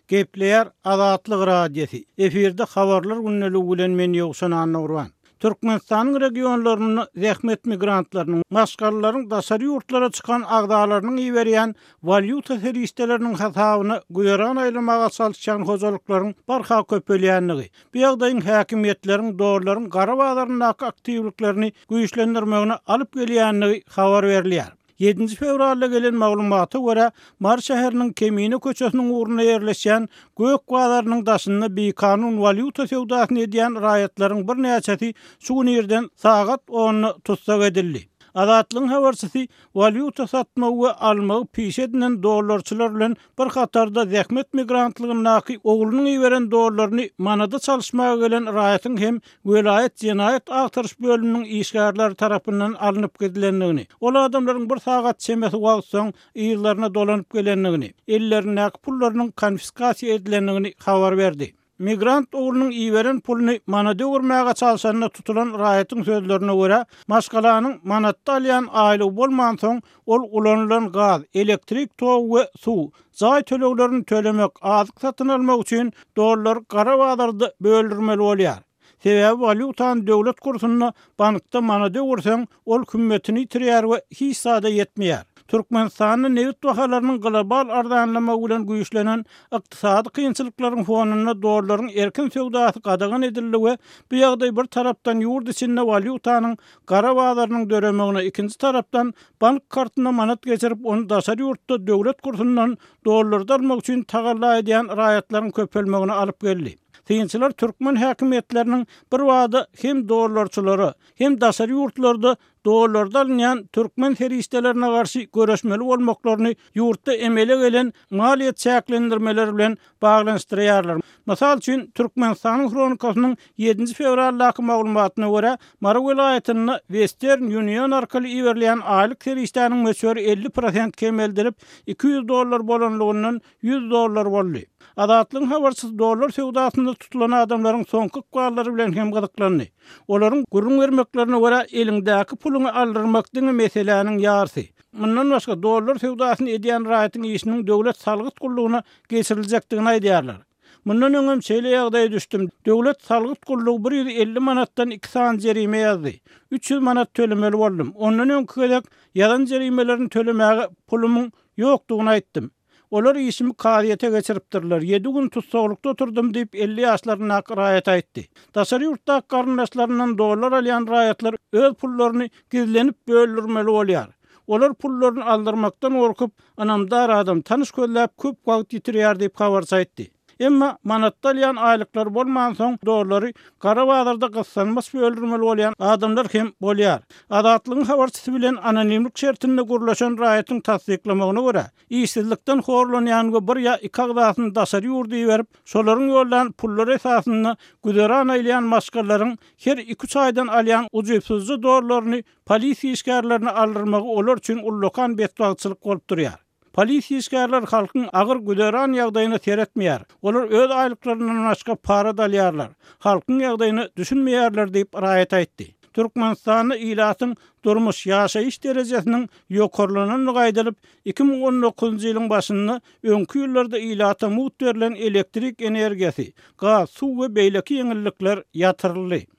Gepleyer Azatlyk radiosi. Efirde habarlar günneligi bilen men Ýogşan Annurwan. Türkmenistanyň regionlaryny zähmet migrantlarynyň, maşgarlaryň daşary ýurtlara çykan agdalarynyň iýerýän valyuta seristeleriniň hasabyny güýeran aýlamaga çalışan hojalyklaryň barha köpelýänligi, bu ýagdaýyň häkimiýetleriň dogrulyň gara bazaryndaky aktiwliklerini güýçlendirmegine alyp gelýänligi habar berilýär. 7 fevralda gelen maglumata göre Mar şäheriniň Kemine köçesiniň uğruna yerleşen gök bazarının daşynda bekanun valyuta sewdasyny edýän raýatlaryň bir näçesi şu ýerden sagat 10 tutsak edildi. Azatlygyň habarçysy valyuta satmagy we almagy piş edilen dollarçylar bilen bir hatarda zähmet migrantlygyny oglunyň iýeren dollarny manada çalışmaga gelen raýatyň hem welayet jenaýat agtyryş bölüminiň işgärleri tarapyndan alınıp gedilenligini, ol adamlaryň bir sagat çemesi wagt soň ýyllaryna dolanyp gelenligini, ellerine pullarynyň konfiskasiýa edilenligini habar berdi. Migrant oglunyň iýeren puluny manada öwürmäge çalışanyna tutulan raýatyň sözlerine görä, maşgalanyň manatda alýan aýly bolman soň ol ulanylan gaz, elektrik, tow we suw, jaý töleglerini tölemek, azyk satyn almak üçin dollar gara bazarda böldürmeli bolýar. Sebäbi valyutany döwlet kursyna bankda manada öwürseň, ol kümmetini ýitirýär we hiç sada ýetmeýär. Türkmenistanyň newit bahalarynyň global arzanlama bilen güýçlenen ykdysady kynçylyklaryň fonuna dollaryň erkin sewdasy gadagan edildi we bu ýagdaý bir tarapdan ýurt içinde valyutanyň gara bazarynyň döremegine, ikinji tarapdan bank kartyna manat geçirip onu daşary ýurtda döwlet kursundan dollarda almak üçin tagalla edýän raýatlaryň köpelmegine alyp geldi. Kynçylar türkmen häkimiýetleriniň bir wada hem dollarçylary hem daşary ýurtlarda dollarda alınýan türkmen seristelerine garşy göreşmeli bolmaklaryny ýurtda emele gelen maliýet çäklendirmeleri bilen baglanşdyrýarlar. Mysal üçin Türkmenistanyň Kronikasynyň 7 fevraldaky maglumatyna görä, Mara welaýatyna Western Union arkaly iýerilýän aýlyk seristanyň möçberi 50% kemeldirip $200 bolanlygyndan $100 boldy. Azatlygyň habarçysy dollar sewdasynda tutulan adamlaryň soňky gallary bilen hem gyzyklandy. Olaryň gurrun vermeklerine görä elindäki puluny aldyrmak diňe meseleniň ýarsy. Mundan başga dollar sewdasyny edýän raýatyň işiniň döwlet salgyt gullugyna geçiriljakdygyny aýdýarlar. Mundan öňem şeýle ýagdaýa düşdüm. Döwlet salgyt gullugy 150 manatdan 2 san jerime ýazdy. 300 manat tölemeli boldum. Ondan öňki ýalan jerimelerini tölemäge pulumyň ýokdugyny aýtdym. Olar işimi karyete geçiripdirler. 7 gün tutsaglykda oturdum diýip 50 ýaşlaryna raýat aýtdy. Daşary ýurtda garyndaşlaryndan dollar alýan raýatlar öz pullaryny gizlenip böldürmeli bolýar. Olar pullaryny aldyrmakdan gorkup, anamdar adam tanış köllep köp wagt ýitirýär diýip habar aýtdy. Emma manatda alýan aýlyklar bolman soň dollary gara bazarda gyssanmas böldürmeli bolýan adamlar hem bolýar. Azatlygyň habarçysy bilen anonimlik şertinde gurlaşan raýatyň tasdiklamagyna görä, işsizlikden horlanýan we bir ýa 2 agdasyny daşary ýurda berip, şolaryň ýollan pullar esasyna güderan aýlayan maşgarlaryň her 2-3 aýdan alýan ujuýsuzly dollaryny polisiýa işgärlerini aldyrmagy olar üçin ullukan betbagçylyk bolup durýar. Polisiýa işgärler halkyň agyr güderan ýagdaýyny seretmeýär. Olar öz aýlyklarynyň başga para da alýarlar. Halkyň ýagdaýyny düşünmeýärler diýip raýat aýtdy. Türkmenistany ilatyň durmuş ýaşaýyş derejesiniň ýokarlanyny gaýdalyp 2019-njy ýylyň başynda öňki ýyllarda ilata mut berilen elektrik energiýasy, gaz, suw we beýleki ýeňillikler ýatyryldy.